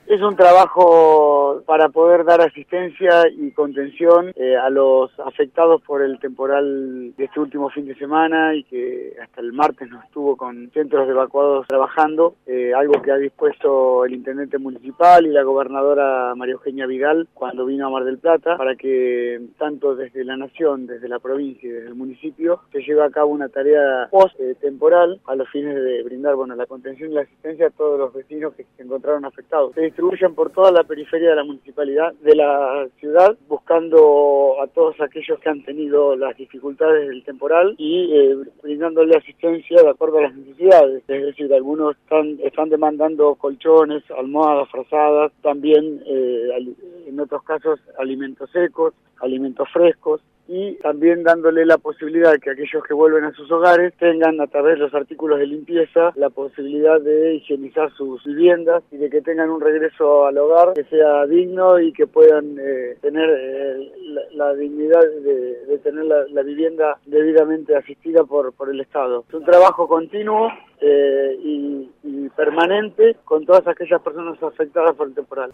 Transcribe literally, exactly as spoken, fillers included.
Es un trabajo para poder dar asistencia y contención eh, a los afectados por el temporal de este último fin de semana y que hasta el martes no estuvo con centros de evacuados trabajando, eh, algo que ha dispuesto el intendente municipal y la gobernadora María Eugenia Vidal cuando vino a Mar del Plata, para que tanto desde la nación, desde la provincia y desde el municipio se lleve a cabo una tarea post-temporal a los fines de brindar bueno, la contención y la asistencia a todos los vecinos que se encontraron afectados. Se distribuyen por toda la periferia de la municipalidad, de la ciudad, buscando a todos aquellos que han tenido las dificultades del temporal y eh, brindándole asistencia de acuerdo a las necesidades. Es decir, algunos están, están demandando colchones, almohadas, frazadas, también eh, en otros casos alimentos secos, alimentos frescos, y también dándole la posibilidad que aquellos que vuelven a sus hogares tengan a través de los artículos de limpieza la posibilidad de higienizar sus viviendas y de que tengan un regreso al hogar que sea digno y que puedan eh, tener eh, la, la dignidad de, de tener la, la vivienda debidamente asistida por, por el Estado. Es un trabajo continuo eh, y, y permanente con todas aquellas personas afectadas por el temporal.